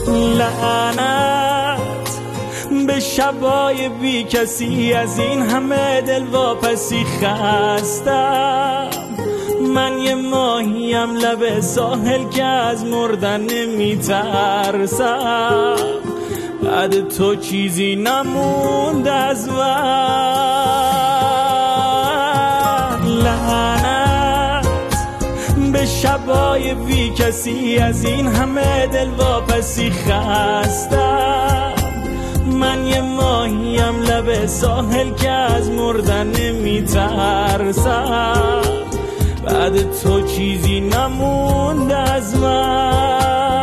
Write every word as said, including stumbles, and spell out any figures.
لعنت به شبای بی کسی، از این همه دل واپسی خستم. من یه ماهیم لب ساحل که از مردن نمیترسم. بعد تو چیزی نموند از من. لعنت به شبای بی کسی، از این همه دل واپسی خستم. من یه ماهیم لب ساحل که از مردن نمیترسم. بعد تو چیزی نموند از من.